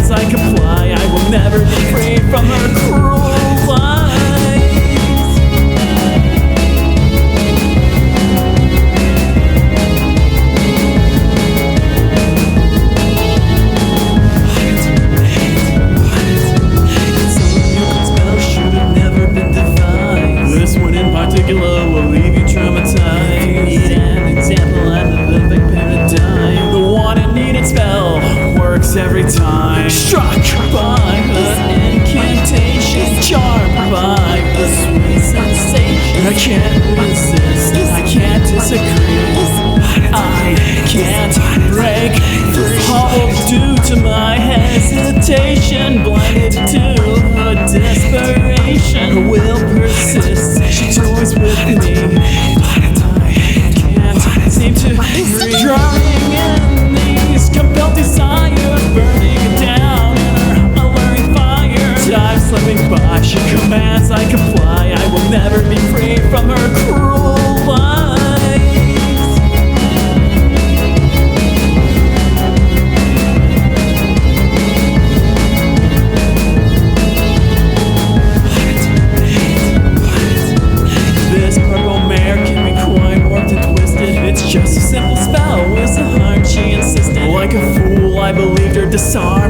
commands I comply. I will never be free from her cruel lies. Will leave you traumatized. Need an example, I'm the living paradigm. The one and needed spell works every time. Struck by the incantation, charmed by the sweet sensation. I can't resist, I can't disagree, I can't break free. Hobbled due to my hesitation, blinded to her desperation. Her will persists, she toys with me, I can't seem to breathe. Drowning in these compelled desires, burning down in her alluring fire. Time slipping by, she commands I comply. I will never be free from her cruel lies. It's just a simple spell, was the harm she insisted. Like a fool, I believed her disarmed.